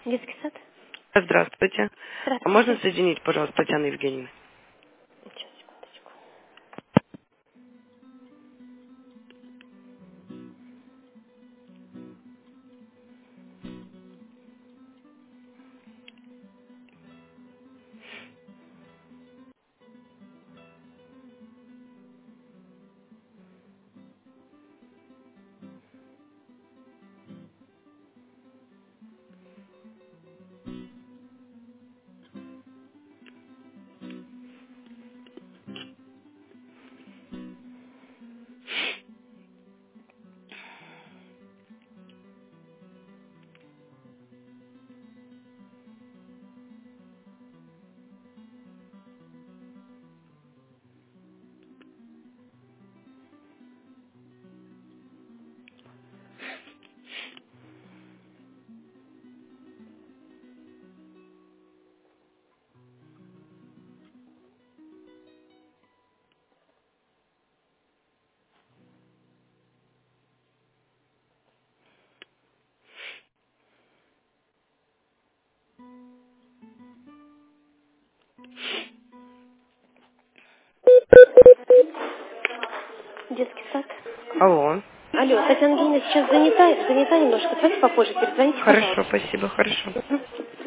Детский сад? Здравствуйте. А можно Здравствуйте. соединить, пожалуйста, Татьяну Евгеньевну? Сейчас, секундочку. Детский сад. Алло. Алло, Татьяна Евгеньевна сейчас занята немножко. Давайте попозже перезвоните, Хорошо, пожалуйста. спасибо, хорошо. Мгм.